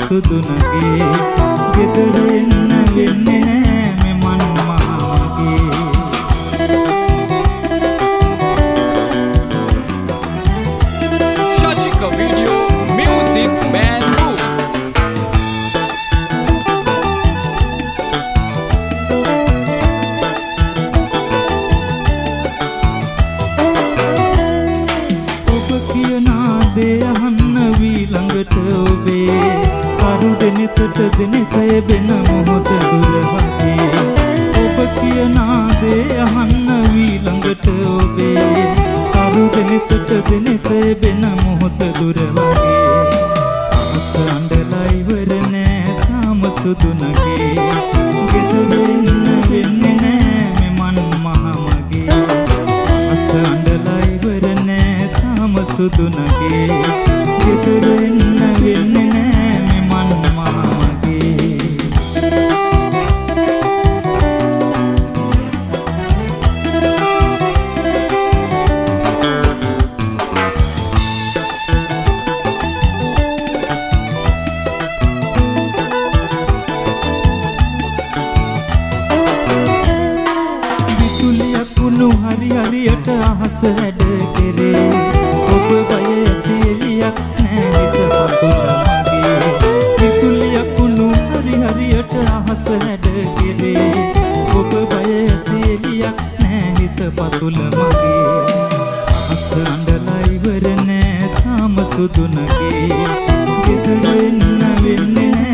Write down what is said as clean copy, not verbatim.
සුදු නගේ ගෙදර එන්න වෙන්නේ නෑ මෙමන් මහමගේ Shashika Video Music Bamboo ඔබ කියනා දේ අහන්න වී ළඟට ඔබේ කරු දෙනෙතට දෙනෙතය වෙන මොහොත දුර වගේ ඔබ කියනා දේ අහන්න වී ළඟට ඔබේ කරු දෙනෙතට දෙනෙතය වෙන මොහොත දුර වගේ අහස අඬලා ඉවර නෑ තාම සුදු නගේ ගෙදර එන්න වෙන්නේ නෑ මෙමන් මහමගේ අහස අඬලා ඉවර නෑ තාම සුදු නගේ ගෙදර එන්න වෙන්නේ නෑ මෙමන් මහමගේ හරි හරියට අහස වැඩ කෙරේ ඔබ බය ඇති එලියක් නෑ හිත පතුල මගේ විසුලියක් උණු හරි හරියට අහස වැඩ කෙරේ ඔබ බය ඇති එලියක් නෑ හිත පතුල මගේ අහස අඬලා ඉවර නෑ තාම සුදු නගේ ගෙදර එන්න වෙන්නේ නෑ